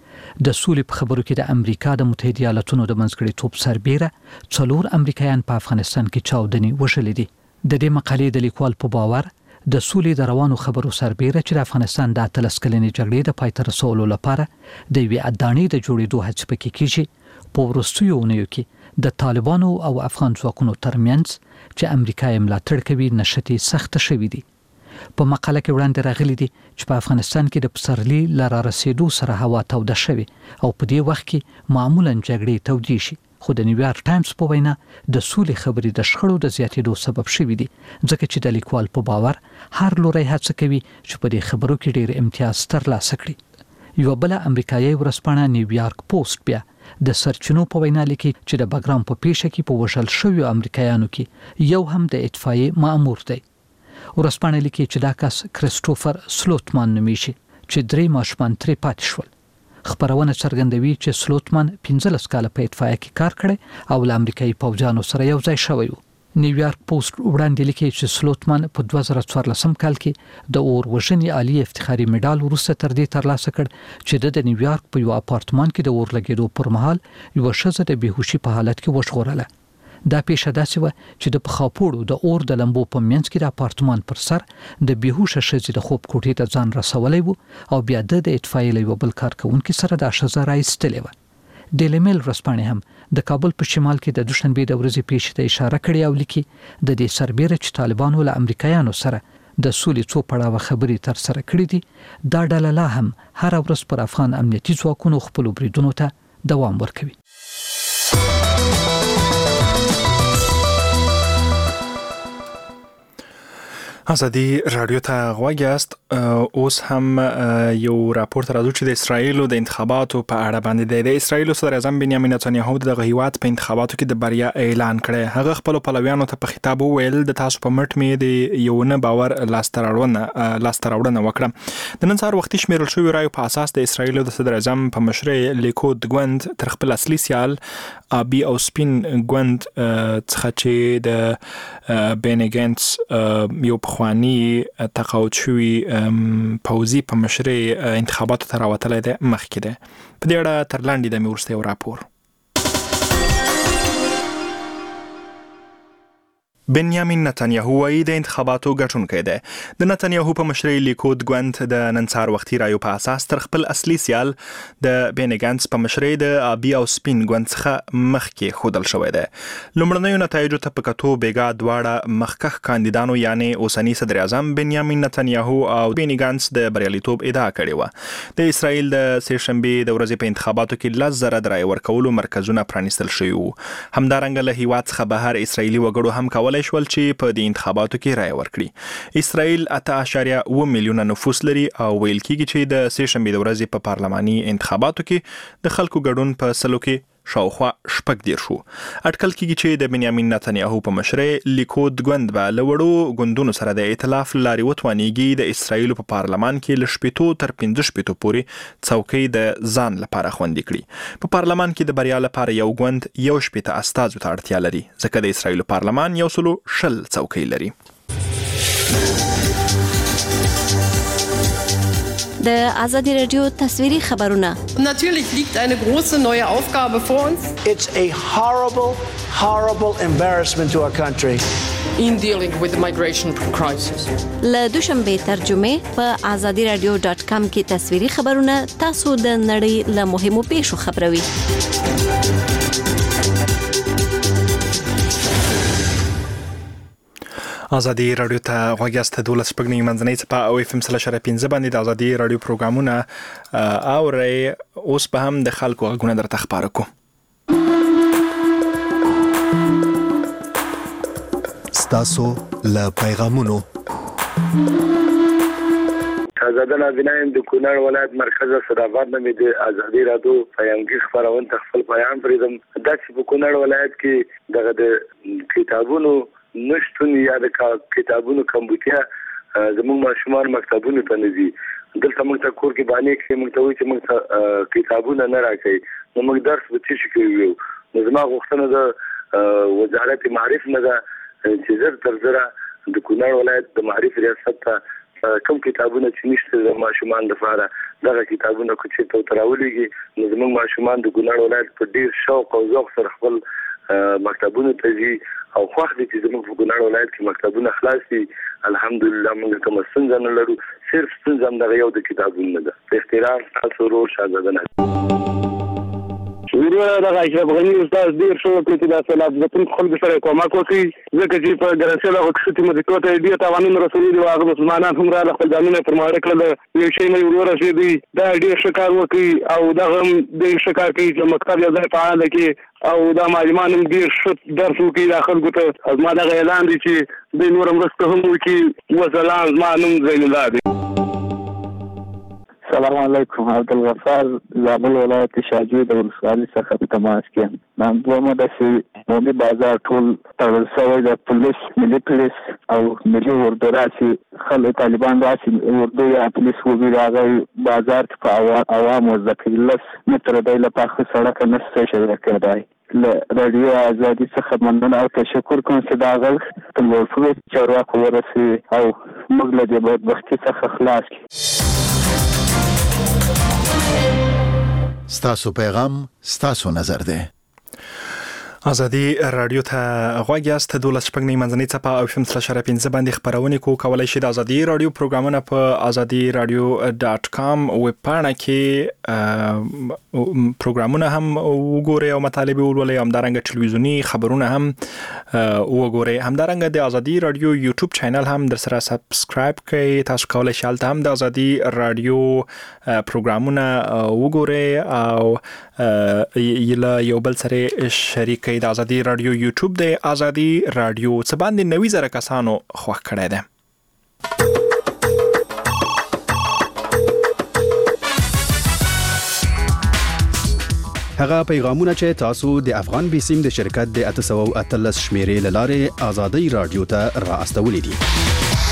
د سولې په خبرو کې د امریکا د متحده ایالاتونو د منځګړیتوب سربېره 4 امریکایان په افغانستان کې چاودنې وژلې دي. د دې مقالې د لیکوال په باور د سولې د روانو خبرو سربېره چې د افغانستان د 13 کلنې جګړې د پای ته رسولو لپاره د یوې اډانې د جوړېدو هڅې پکې کیږي. په وروستیو اونیو کې د طالبانو او افغان ځواکونو ترمنځ چې امریکا یې ملاتړ کوي نښتې سخته شوې دي. په مقاله کې وړاندې راغلي دي چې په افغانستان کې د پسرلي لاره رسیدو سره هوا توده شوې او په دې وخت کې معمولا جګړې تودې شي. خو د نیویارک ټایمز په وینا د سولې خبرې د شخړو د زیاتېدو سبب شوې دي، ځکه چې د لیکوال په باور هر لوري هڅه کوي چې په دې خبرو کې ډېر امتیاز ترلاسه کړي. یو بل امریکایي ورځپاڼه نیویارک پوسټ بیا د سرچینو په وینا لیکي چې د بګرام په پیښه کې په وژل شویو امریکایانو کې یو هم د اطفائیې مأمور دی. ورځپاڼه لیکي چې دا کس کریسټوفر سلوتمان نومیږي چې 3 ماشومان ترې پاتې شول. خبرونه څرګندوي چې سلوتمان 15 کاله په اطفائیه کې کار کړی او له امریکایي پوځیانو سره یو ځای شوی و. نیویارک پوسټ وړاندې لیکي چې سلوتمان په 2014 کال کې د اور وژنې عالی افتخاري مډال وروسته تر دې ترلاسه کړ چې د نیویارک په یو اپارتمان کې د اور لګېدو پر مهال یو ښځه د بیهوشي په حالت کې وژغورله. دا پیښه داسې و چې د پخاپوړو د اور د لمبو په منځ کې د اپارتمان پر سر د بیهوشه ښځې د خوب کوټې ته ځان رسولی و او بیا د اطفائیې له یو بل کارکوونکي سره دا ښځه راایستلې وه. ډیلی میل ورځپاڼې هم د کابل په شمال کې د دوشنبې د ورځې پیښې ته اشاره کړې او لیکي د دې سربېره چې طالبانو له امریکایانو سره د سولې څو پړاوه خبرې تر سره کړې دي، دا ډله لا هم هر ورځ پر افغان امنیتي ځواکونو خپلو بریدونو ته دوام ورکوي. ازادي رادیو ته غوږ یاست. اوس هم یو راپور تر راځو چې د اسرایلو د انتخاباتو په اړه باندې د اسرایلو صدر اعظم بنیامین نتانیاهو د هیواد په انتخاباتو کې د بریا اعلان کړی. هغه خپل پلویانو ته په خطاب وویل د تاسو په مټ مې د یو نه باور لاستراوړنه وکړه. د نن سهار وختي شمیرل شوی رایو په اساس د اسرایلو د صدر اعظم په مشرۍ لیکود ګوند تر خپل اصلي سیال آبي او سپین ګوند څخه چې د بینګنس یو خواني تقاعد شوی پوزي په مشرۍ انتخاباتو ته راوتلی دی مخکې دی. په دې اړه تر لاندې د مې وروسته یو راپور. بنیامین نتانیاهو وايي د انتخاباتو ګټونکی دی. د نتانیاهو په مشرۍ لیکود ګوند د نن سهار وختي رایو په اساس تر خپل اصلي سیال د بینګنس په مشرۍ د آبي او سپین ګوند څخه مخکې ښودل شوی دی. لومړنیو نتایجو ته په کتو بېګا دواړه مخکښ کاندیدانو یعنې اوسني صدر اعظم بنیامین نتانیاهو او بینګنس د بریالیتوب ادعا کړې وه. د اسرائیل د سې شنبې د ورځې په انتخاباتو کې 10,000 د رایې ورکولو مرکزونه پرانیستل شوي وو. همدارنګه له هیواد څخه بهر اسرائیلي وګړو هم کولای شول چې په دې انتخاباتو کې رایه ورکړي. اسرائیل 8.7 میلیونه نفوس لري او ویل کېږي چې د سې شنبې د ورځې په پارلماني انتخاباتو کې د خلکو ګډون په سلو کې شاوخوا 14 شو. اټکل کېږي چې د بنیامین نتانیاهو په مشرۍ لیکود ګوند به له وړو ګوندونو سره د ائتلاف لارې وتوانېږي د اسرائیلو په پارلمان کې له 15 تر 15 پورې څوکۍ د ځان لپاره خوندي کړي. په پارلمان کې د بریا لپاره یو ګوند 15 استازو ته اړتیا لري ځکه د اسرائیلو پارلمان 110 څوکۍ لري. د ازادي رادیو تصویري خبرونه. Natürlich liegt eine große neue Aufgabe vor uns. It's a horrible embarrassment to our country. In dealing with the migration crisis. له دوشنبه ترجمه په azadiradio.com کې تصویري خبرونه تاسو د نړۍ له مهمو پیښو خبروي. ازادي رادیو ته غوږ یاست. 12 شپږ منځنۍ څپه او FM 3.5 باندې د ازادي رادیو پروګرامونه اورئ. اوس به هم د خلکو غږونه درته خبرو کوم. ستاسو له پیغامونو شهزاده نازنین د کونړ ولایت مرکز صداباد نه د ازادي رادیو پیغامګي خبرونه تخفل پیغام پریدم. دا چې په کونړ ولایت کې دغه د کتابونو نشټون یا د کتابونو کمبودیا زموږ ماشومان مکتبونو ته نه ځي. دلته موږ ته کور کې باندې کې موږ ته وایي چې موږ کتابونه نه راکړي نو موږ درس به څه شي کوو. نو زما غوښتنه د وزارت معارف نه ده چې زر تر زره د کونړ ولایت د معارف ریاست ته کوم کتابونه چې نشته د ماشومان لپاره دغه کتابونه کو چې ته تراولېږي نو زموږ ماشومان د کونړ ولایت په ډیر شوق او ذوق سره خپل مکتبونه ته ځي او خوښ دي چې زموږ په کونړ ولایت کې مکتبونه خلاص دي. الحمدلله موږ کوم ستونزه نه لرو. صرف ستونزه همدغه یو د کتابونو نه ده. په احترام تاسو ورور شهزاده نازنین. ویره د اشرف غنی استاد ډیر شو چې د سلام د ټول خلکو سره کومک وکړي ځکه چې په ګرځېدا وخت کې مې کوته ډیر تاوانونه رسولي دي. هغه مسلمانان هم را خپل ځانونه پرماړه کړل. یو شی مې ورور شي دي دا ډیر شکار وکړي او دا هم ډیر شکار کوي چې مکتب یې ځای فعال کړي او دا معلمان هم ډیر ښه درس وکړي د خلکو ته. ما دا اعلان دي چې د نور مرسته هم وکړي. وسلام ما نوم زین الله دی. السلام علیکم. عبدالغفار زابل ولایت شاجوی د ولسوالۍ څخه په تماس کې. نن دومره د مومي بازار ټول تړل شوی د پولیس ملي پولیس او ملي اردو راسي خلک طالبان راسي اردو یا پولیس وګړي راغی بازار ته په عوام وځي لس متر دی له پاخه سړک نه څه شي کېدای. له رادیو ازادي څخه مننه او تشکر کوم چې دا غږ په لوړ چارواکو ورسي او موږ له دې بدبختۍ څخه خلاص کړو. ستاسو پیغام ستاسو نظر ده. ازادي رادیو ته غوږ یاست. 12 شپږ منځنۍ څپه او FM 3.5 باندې خبرونه کولای شي. د ازادي رادیو پروګرامونه په azadiradio.com ویب پاڼه کې پروګرامونه هم وګورئ او مطالب ولولئ. همدارنګه ټلویزیونی خبرونه هم وګورئ. همدارنګه د ازادي رادیو یوټیوب چینل هم در سره سبسکرایب کړئ. تاسو کولای شئ هلته هم د ازادي رادیو پروګرامونه وګورئ او یو بل سره شریک د ازادي رادیو یوټیوب د ازادي رادیو څه باندې 90,000 کسانو خوښ کړی دی. هغه پیغامونه چې تاسو د افغان بیسیم د شرکت د 813 شمیرې لاره آزادۍ رادیو ته را استولې دي.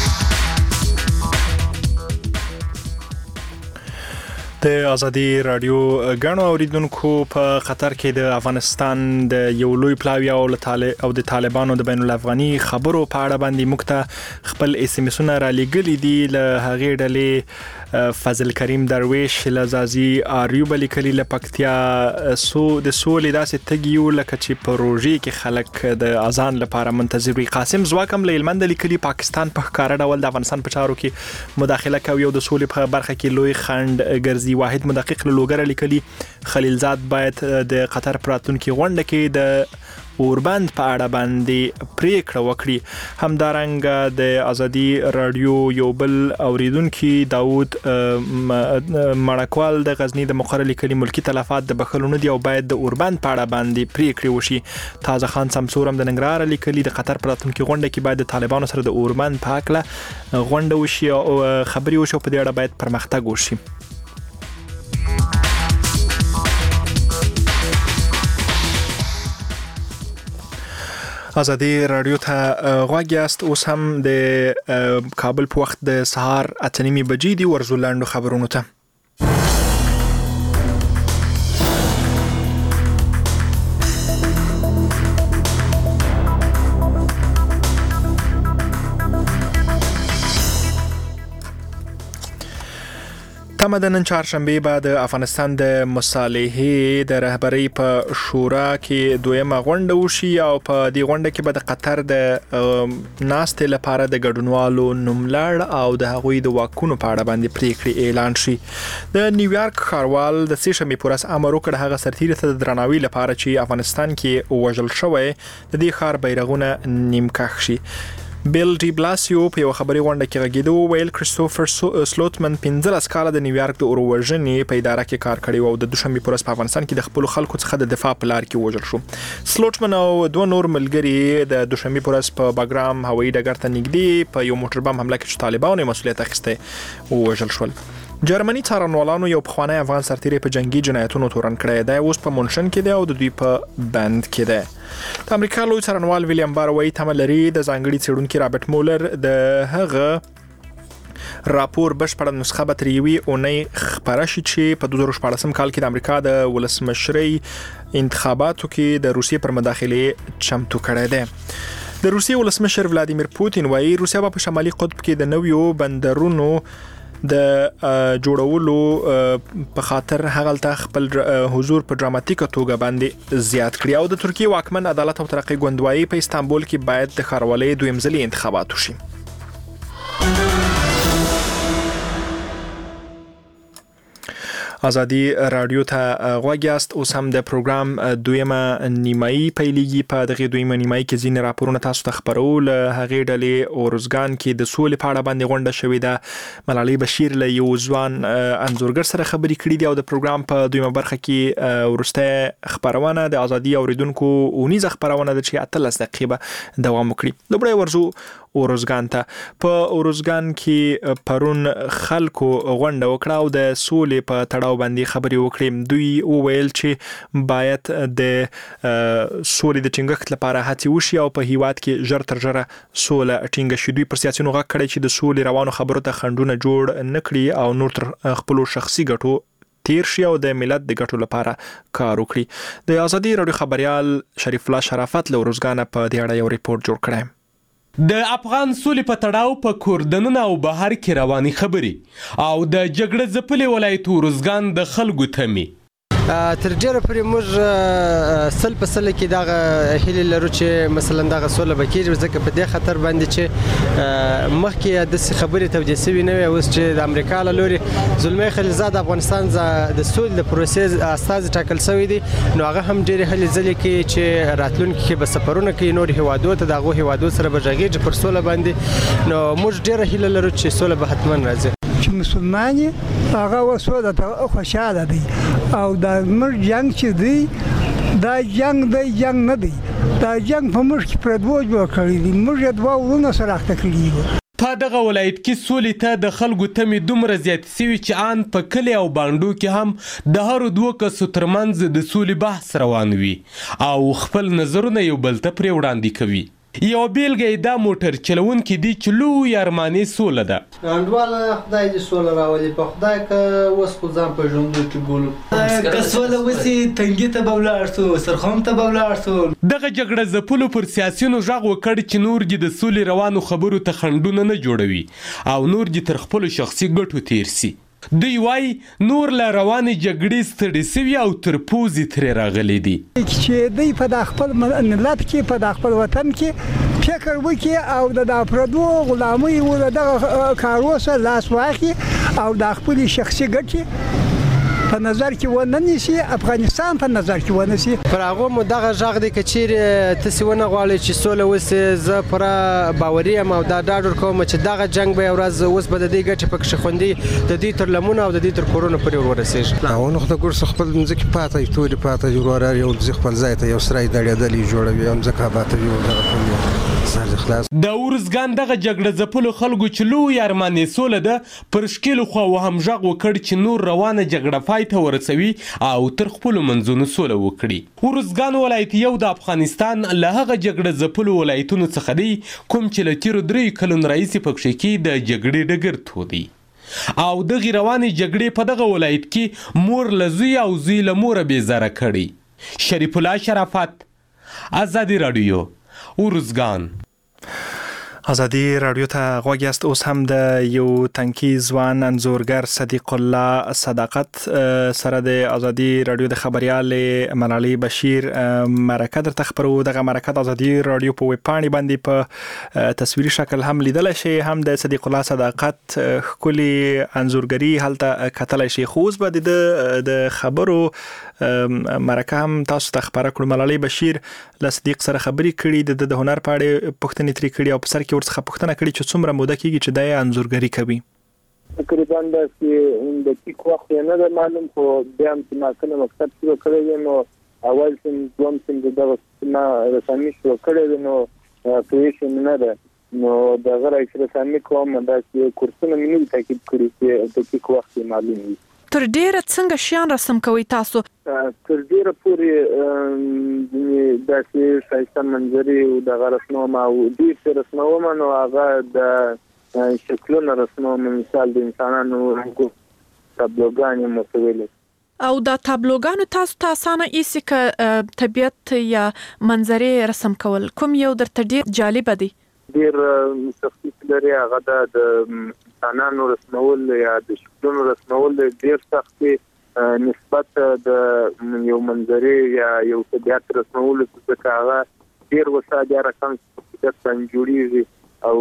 د ازادي رادیو غاڼو اوریدونکو په قطر کې د افغانستان د یو لوی پلاوی او د طالبانو د بین الافغاني خبرو په اړه باندې مکته خپل اس ام اسونه را لګلې دي. له هغې ډلې فضل کریم درویش لزازي اریوب لیکلي له پکتیا د سولې داسې تګیو لکه چې پروژې کې خلک د اذان لپاره منتظر وي. قاسم زواکم له هلمند لیکلي پاکستان په ښکاره ډول د افغانستان په چارو کې مداخله کوي او د سولې په برخه کې لوی خنډ ګرځي. واحد مدقق له لوګر لیکلي خلیلزاد باید د قطر پراتونکو غونډه کې د اوربند په اړه باندې پریکړه وکړي. همدارنګه د ازادي رادیو یو بل اوریدونکو داوود مړکوال د غزنی د مقرر لیکلي ملکی تلفات د بخلونه دی او باید د اوربند په اړه باندې پریکړه وشي. تازه خان سمسورم د ننګرهار لیکلي د قطر پراتونکو غونډه کې باید د طالبانو سره د اوربند په اړه غونډه وشي او خبري وشي په دې اړه باید پرمختګ وشي. ازادي رادیو ته غواړی است اوس هم د کابل په وخت د سهار 8:30 بجې دی. ورزولاندو خبرونو ته تمدنن چهارشنبه بعد افغانستان د مصالحې د رهبری په شورا کې دویمه غونډه وشي او په دې غونډه کې به د قطر د ناست لپاره د ګډونوالو نوملړ او د هغوی د واکونو په اړه باندې پریکړه اعلان شي. د نیویارک ښاروال د سه‌شنبه پر ورځ امر وکړ هغه سرتیری ته د درناوي لپاره چې افغانستان کې وژل شوی د دې ښار بیرغونه نیمکخ شي. بیل ډی بلاسیو په یو خبري غونډه کې غږیدو ویل کریستوفر سلوتمن 15 کاله د نیویارک د اوروژنې په اداره کې کار کړی او د دوشنبه پر ورځ په افغانستان کې د خپل خلکو څخه د دفاع په لار کې وژل شو. سلوتمن او دوه نور ملګري د دوشنبه پر ورځ په باګرام هوایي ډګر ته نږدې په یو موټر بم حمله کې طالبانو مسؤلیت اخیسته وژل شول. جرمني څارنوالانو یو پخوانی افغان سرتیری په جنگي جنایتونو تورن کړی دی. اوس په مونشن کې دی او د دوی په بند کې دی. د امریکا لوی څارنوال ویلیام بار وایي تمه لري د ځانګړي څېړونکي رابرټ مولر د هغه راپور بشپړه نسخه به تر یوې اونۍ خپره شي چې په 2014 کال کې د امریکا د ولسمشرۍ انتخاباتو کې د روسیې پر مداخله چمتو کړی دی. د روسیې ولسمشر ولادیمیر پوتین وایي روسیا به په شمالي قطب کې د نویو بندرونو د جوړولو په خاطر هغه خپل حضور په ډراماتیکه توګه باندې زیات کړی او د ترکیه واکمن عدالت او ترقی ګوندوایي په استانبول کې باید د ښاروالۍ دویم ځلي انتخابات وشي. ازادي رادیو ته غواړی است اوس هم د پروګرام دویمه نیمایي پیلېږي. په دغه دویمه نیمایي کې ځینې راپورونه تاسو ته خبرول. هغې ډلې اورزګان کې د سولې په اړه باندې غونډه شوې ده. ملالۍ بشیر له یو ځوان انځورګر سره خبرې کړې دي او د پروګرام په دویمه برخه کې ورسته خبرونه د ازادي اوریدونکو اونیزه خبرونه ده چې 13 دقیقې دوام وکړي. لومړی ورزو اورزګان ته. په اورزګان کې پرون خلکو غونډه وکړه او د سولې په تړاو باندې خبرې وکړې. دوی وویل چې باید د سولې د ټینګښت لپاره هڅې وشي او په هیواد کې ژر تر ژره سوله ټینګه شي. دوی پر سیاسيونو غږ کړی چې د سولې روانو خبرو ته خنډونه جوړ نکړي او نور تر خپل شخصي ګټو تیر شي او د ملت د ګټو لپاره کار وکړي. د ازادي رادیو خبريال شریف الله شرافت له اورزګان په دې اړه یو ریپورت جوړ کړی. د افغان سولې په تړاو په کوردنونه او بهر کې رواني خبرې او د جګړه ځپلې ولایت اورزګان د خلکو تمي تر ډیره پرې موږ سل په سل کې دغه هیله لرو چې مثلا دغه سوله بکیږي ځکه په دې خطر باندې چې مخکې د خبرې توجیه شوی نه وي. اوس چې د امریکا له لوري زلمی خلیلزاد افغانستان د سولې د پروسې استاذ ټاکل شوی دی نو هغه هم ډیره هلې ځلې کې چې راتلونکي کې به سفرونه کوي نور هیوادو ته دغه هیوادو سره به غږیږي پر سوله باندې نو موږ ډیره هیله لرو چې سوله به حتما راځي. چې مسلمانې هغه وسوله ته خوشاله دي او دا مر جنگ چې دی دا جنگ نه دی دا جنگ په موږ کې پر دوه جوړ کړی دی موږ دوه ورونه سره اخته کړی. په دغه ولایت کې سولې ته د خلکو تمې دومره زیاتې سوي چې آن په کلي او بانډو کې هم د هرو دوو کسو ترمنځ د سولې بحث روان وي او خپل نظرونه یو بل ته پرې وړاندې کوي. یو بیلګه یې دا موټر چلونکي دي چې لوی ارمانې سوله ده. انډواله خدای دې سوله راولي په خدای که اوس خو ځان په ژوندو کې بولو که سوله وسي تنګي ته به ولاړ شو سرخوم ته به ولاړ شو. دغه جګړه ځپلو پر سیاسیونو غږ وکړ چې نور دې د سولې روانو خبرو ته خنډونه نه جوړوي او نور دې تر خپلو شخصي ګټو تیر سي. دوی وایي نور له روانې جګړې ستړي سوي او تر پوزې ترې راغلي دي چې دوی په د خپل ملت کې په د خپل وطن کې فکر وکړي او د پردو غلامۍ و دغه کارو سره لاس واخلي او د خپل شخصي ګټې په نظر کې ونه نیسي افغانستان په نظر کې ونه نیسي. پر هغه مو دغه غږ دی که چیرې تاسې ونه غواړئ چې سوله وسي زه پوره باوري یم او دا ډاډ ورکوم چې دغه جنګ به یو ورځ اوس به د دې ګټې پکښې خوندي د دوی تر لمنو او د دوی تر کورونو پورې ورسېږي. اونو خو د ګرس خپل ځمکې پاته تورې پاته وراره یو ځای خپل ځای ته یو سرای دړېدلې جوړوي او ځمکه آباده وي د ارزګان دغه جګړه ځپلو خلکو چې لوی ارمانې سوله ده پر ښکېلو خواوو هم غږ وکړ چې نور روانه جګړه پای ته ورسوي او تر خپلو منځونو سوله وکړي. ارزګان ولایت یو د افغانستان له هغه جګړه ځپلو ولایتونو څخه دی کوم چې له تېرو 3 کلونو راهیسې پکښې کې د جګړې ډګر تودی او دغې روانې جګړې په دغه ولایت کې مور له زوی او زوی له موره بېزاره کړي. شریف الله شرافت، ازادي راډیو، ارزګان. ازادي راډیو ته غوږ یاست. اوس هم د یو تنکي ځوان انځورګر صدیق الله صداقت سره د ازادي راډیو د خبريال ملالۍ بشیر مرکه درته خبرو. دغه مرکه د ازادي راډیو په ویب پاڼې باندې په تصویري شکل هم لیدل شي. هم د صدیق الله صداقت ښکلي انځورګري هلته کتلی شي. خو اوس به د خبرو مرکه هم تاسو ته خبره کړو. ملالۍ بشیر له صدیق سره خبرې کړي، د هنر په اړه پوښتنې ترې کړي او په سر کې ورڅخه پوښتنه کړې چې څومره موده کېږي چې دی انځورګري کوي. تقریبا د ټیک وخت نه ده معلوم، خو بیا هم چې ما کله مکتب شروع کړی دی نو اول سیم دوم سیم دغه ما رسامي شروع کړی دی نو پوهېږم نه ده نو دغه رسامي کوم دا چې کورسونه مې نه دي تعقیب کړي چې د ټیک وخت معلوم وي. تر ډیره څنګه شیان رسم کوي تاسو؟ تر ډیره پورې داسې ښایسته منظرې او دغه رسموم او ډېر څه رسموم نو هغه د شکلونه رسموم، مثال د انسانانو تابلوګانې مو څه ویلې. او دا تابلوګانو تاسو ته اسانه ایسي که طبیعت یا منظرې رسم کول کوم یو درته ډېر جالبه دی؟ ډېر تخصیص لري هغه د انسانانو رسمول یا د شکلونو رسمول ډېر سخت نسبت د یو منظرې یا یو طبیعت رسمولو څخه هغه ډېر وسه بیا رقم جوړیږي او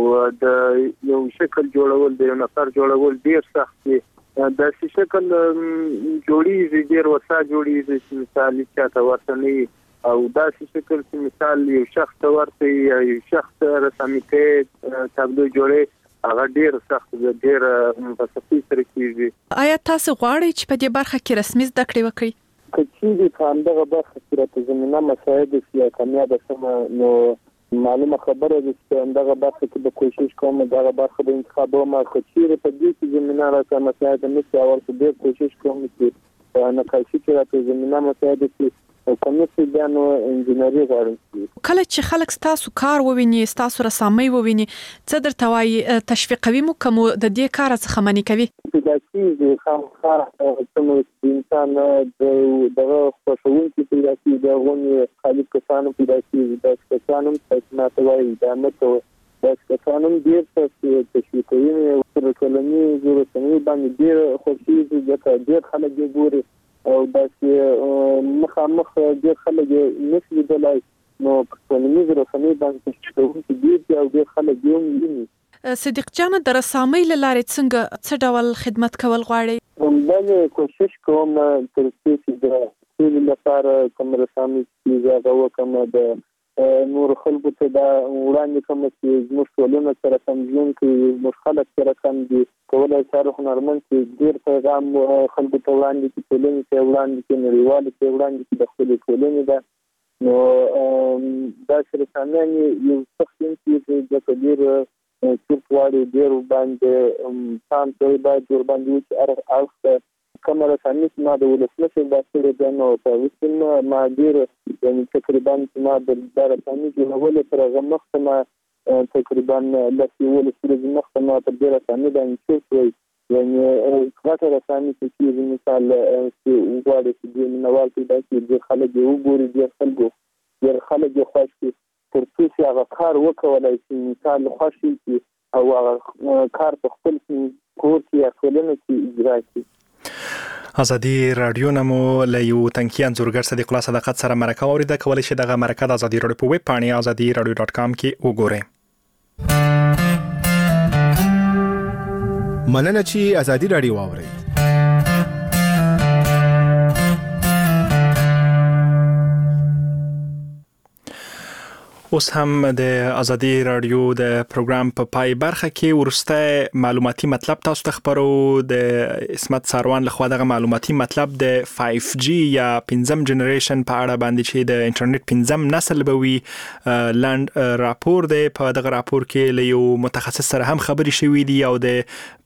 د یو شکل جوړول د یو نفر جوړول ډېر سخت دی. داسې شکل جوړیږي ډېر وسه جوړیږي چې مثال چاته ورته نه وي او داسې شکل چې مثال یو شخص ته ورته یا یو شخص رسامي کوي تابلو جوړوي هغه ډېر سخت دی، ډېر په سختۍ سره کېږي. آیا تاسو غواړئ چې په دې برخه کې رسمي زده کړې وکړئ؟ که چیرې په همدغه برخه کې راته زمینه مساعده شي یا کامیابه شمه نو معلومه خبره ده چې همدغه برخه کې به کوشش کوم دغه برخه به انتخابوم. که چیرې په دې کې زمینه راته مساعده نه شي اول خو ډېر کوشش کوم چې په نقاشي کې راته زمینه مساعده شي او کمیسي بیا نو انجینري غواړم. کله چې خلک ستاسو کار وویني، ستاسو رسامۍ وویني، څه درته وایي؟ تشویقوي مو که مو د دې کار څخه منع کوي؟ پیدا کېږي خامخا څومره انسان دغه خوښوونکي پیدا کېږي، د هغوی خالق کسانو پیدا کېږي، داسې کسان هم چې ماته وایي دا مه کوه، داسې کسان هم ډېر څه تشویقوي مې پر ټولنیزو رسنیو باندې ډېر خوښېږي ځکه ډېر خلک یې ګوري او داسې مخامخ ډېر خلک یې نشي لیدلی نو په ټولنیزو رسنیو باندې تشویقوونکي ډېر دي او ډېر خلک یې هم ویني. صدیق جانه د رسامۍ له لارې څنګه څه ډول خدمت کول غواړئ؟ بلې کوشش کوم تر څو چې د ټولو لپاره کوم رسامي څیز هغه وکړم د نور خلکو ته دا وړاندې کوم چې زموږ ټولنه سره کم ژوند کوي، زموږ خلک سره کم دي، کولی شي هر هنرمند چې ډېر پیغام خلکو ته وړاندې کړي، ټولنې ته وړاندې کړي، نړیوالو ته وړاندې کړي د خپلې ټولنې ده. نو داسې رسامۍ یو سخت څیز دی ځکه ډېر چې واړي ډیر باندې سم ته باید ور باندې چې ارخ کمره سمې ما د ولسمشر باسل دنو په وسیله ما ډیر یعنی تقریبا ما د درسامي جوړول تر غمخته ما تقریبا لکه ولسمشر مخته ما تر ډیر سمې باندې شوی یعنی خاطر رسامي چې مثال چې وګړي چې نوال پیدا کړي د خلک یو ګوري د خلک خوښي تر څو چې هغه کار وکولای شي مثال خوښي چې او هغه کار په خپل کور کې خپلنه کې اجرا کړي. ازادي رادیو نمو له یو تنکي انځورګر صدیق الله صداقت سره مرکه اوریده کولای شي دغه مرکه د ازادي رادیو په ویب پاڼه azadiradio.com کې وګورئ. مننه چې ازادي رادیو واورئ. اوس هم د ازادي رادیو د پروګرام په پای برخه کې ورسته معلوماتي مطلب تاسو ته خبرو د اسمت ساروان لخوا دغه معلوماتي مطلب د 5G یا 5م جنریشن په اړه باندې چې د انټرنیټ 5م نسل به وي لاند راپور دی. په دغه راپور کې له یو متخصص سره هم خبري شوې دي او د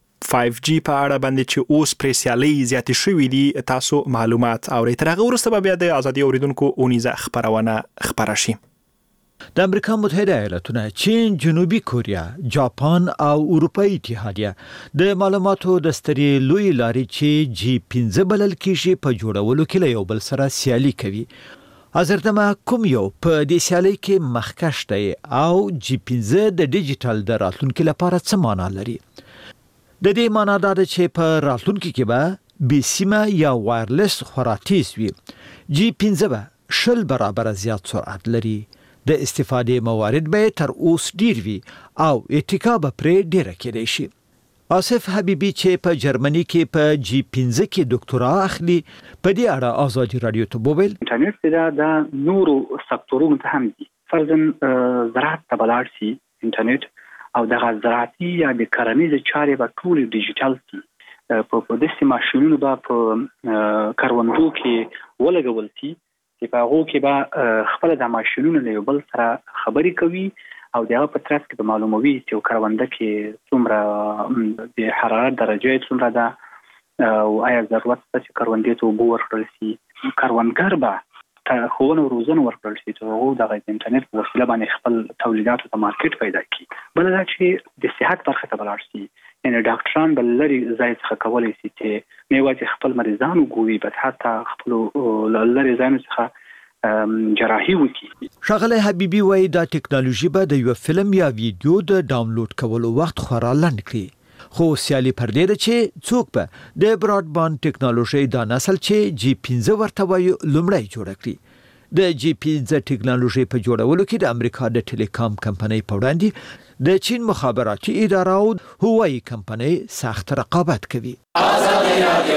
5G په اړه باندې چې اوس پریسیالي زیات شوې دي تاسو معلومات اورئ. تر هغه وروسته بیا د ازادي اوریدونکو اونیزه خبرونه خبره شي. د امریکا متحده ایالاتونه، چین، جنوبي کوریا، جاپان او اروپאי اتحادیه د معلوماتو د سترې لوی لارې چې G15 بلل کیږي په جوړولو کې له یو بل سره سیالي کوي. حضرتمه کوم یو په دې سیالي کې مخکښ دی او G15 د ډیجیټل د راتلونکو لپاره څه معنا لري؟ د دې معنا دا ده چې په راتلونکو کې به بې سیمه یا وایرلس خورا تیز وي. G15 به 10 برابر زیات سرعت لري. د استفاده موارد به تر اوس ډیر وي او اتکا به پرې ډیره کېدای شي. آصف حبیبی چې په جرمني کې په G15 کې ډاکټرا اخلي په دې اړه ازادي رادیو ته وویل انټرنیټ د نورو سکتورونو ته هم دي. فرضاً زراعت ته بلاړ شي انټرنیټ او د زراعتي یا د کرنیز چارې به ټول ډیجیټل شي. په داسې ماشینونو به په کروندو کې ولګول شي چې په هغه کې به خپل د ماشینونو له بل سره خبري کوي او دغه په ترڅ کې به معلوموي چې کرونده کې څومره د حرارت درجه څومره ده او آیا ضرورت شته چې کروندې ته اوبه ورکړل شي. کروندګر به ښوونه او روزنه ورکړل شي چې هغه د انټرنیټ په وسیله باندې خپل تولیداتو ته مارکیټ پیدا کړي. بل دا چې د صحت برخه ته بلاړ شي، یعنی ډاکټران بل لري ځای څخه کولای شي چې میوه خپل مریضانو ګوري بس حتی خپل لري ځای څخه جراحي وکړي. شغله حبیبی وایي دا ټکنالوژي به د یو فلم یا ویډیو د ډاونلوډ کولو وخت خورا لنډ کړي. خو سیالي پر دې ده چې څوک به د براډباند ټکنالوژي دا نسل چې G15 ورته وایي لومړی جوړ کړي. د G15 ټکنالوژي په جوړولو کې د امریکا د ټیلیکام کمپنۍ په وړاندې د چین مخابراتي اداره او هوایي کمپنۍ سخت رقابت کوي. ازادي رادیو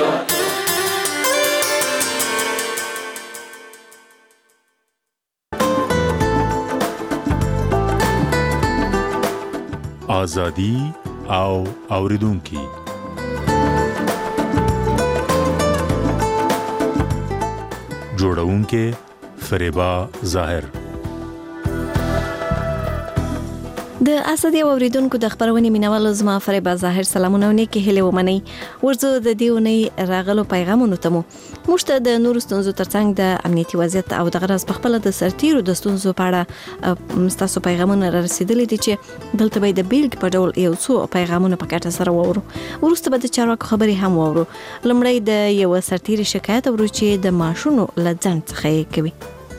ازادي او اوریدونکو جوړونکو فریبا ظاهر. د ازادي اوریدونکو د خبرونې مینوالو زما فریبا ظاهر سلامونه ونیکه هله ومني. ورزو د دیونی راغلو پیغامونو ته مو مشته د نور ستونزو ترڅنګ د امنیتي وضعیت او د غرض په خپل د سرتیرو د ستونزو په اړه تاسو پیغامونه رسیدلې دي چې دلته به د بیلګ په ډول یو څو پیغامونه په کټه سره وورو. ورسته به د چارواکو خبري هم وورو. لمړی د یو سرتیري شکایت ورو چې د ماشونو لځن څخه کوي.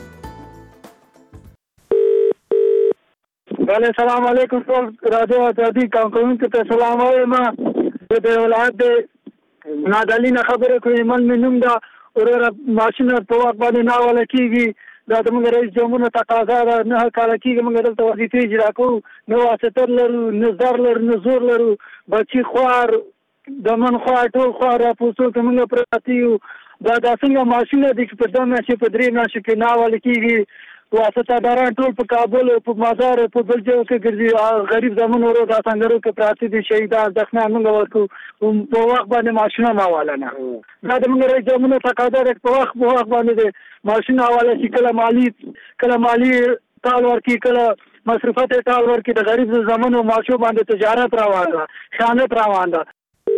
بله سلام علیکم ټول رادیو ازادي کارکونکو ته سلام وایم. د ولایت نادالینه خبره کوي من منوم دا اوره ماشینه په وخت باندې ناوله کیږي. دا د موږ رئیس جمهور تقاضا ده نه کال کیږي موږ دلته وظیفه اجرا کوو نو واسطه لرو نظر لرو نزور لرو بچی خوار د من خوار ټول خوار راپوسو کومه پراتیو دا څنګه ماشینه د په دمه شي په درې ماشي کې ناوله کیږي. واسطه داران ټول په کابل او په مزار په بلجو کې ګرځي غریب زمون ورو د څنګه کې پراتی دي شهیدان ځخنه موږ ورکو په وخت باندې ماشینه ماواله نه دا د موږ رئیس جمهور تقاضا ده په وخت باندې ماشینه حواله شي کله مالی ټال ورکی کله مصرفات ټال ورکی د غریب زمونو ماشو باندې تجارت روان ده خیانت روان ده.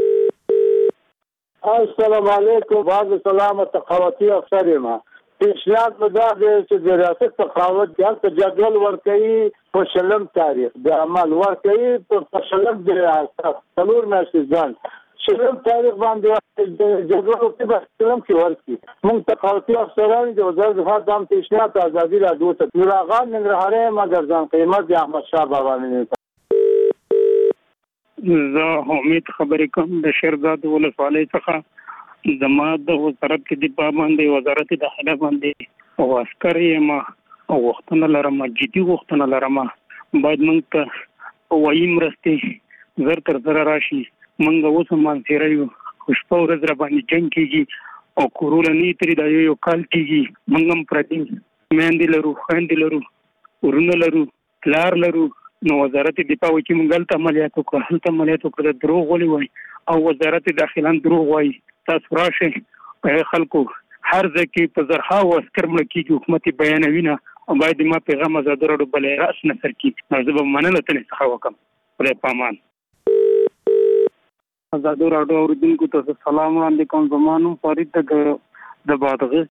السلام علیکم. بعض سلامت تقاوتی افسر ما پیشنهاد مدا دی چې د ریاست تقاوت د جدول ورکوي په شلم تاریخ د عمل ورکوي په شلم د ریاست څلور میاشتې ځان شلم تاریخ باندې د جدول په شلم کې ورکوي. موږ تقاوتی افسران د وزارت دفاع د پیشنهاد ازادي راډیو ته نور آغا ننګرهاري مګر ځان قیمت د احمد شاه بابا نه زه امید خبرې کوم د شیرزاد ولسوالۍ څخه زما د وزارت کې د باندې وزارت داخله باندې او عسکر یم او وختونه لرم جدي وختونه لرم باید موږ ته وایي مرستې زر تر زر راشي. موږ اوس مانسیره یو خوشپه ورځ را باندې جنګ کېږي او کورولني ترې دا یو کال کېږي. موږ هم پردي میندې لرو خویندې لرو ورونه لرو پلار لرو. نو وزارت دفاع چې موږ هلته عملیات وکړو هلته عملیات وکړو دروغ ولې وایي او وزارت داخله دروغ وایي. تاسو راشئ خلکو هر ځای کې په زرهاو عسکر مړه کېږي حکومت یې بیانوي نه او باید ما پیغام ازادي راډیو بلې راس نثر کړي. نو زه به مننه ترې څخه وکړم. خدای په امان. ازادي راډیو اوریدونکو ته سلام وړاندې کوم. زما نوم فرید د بادغیس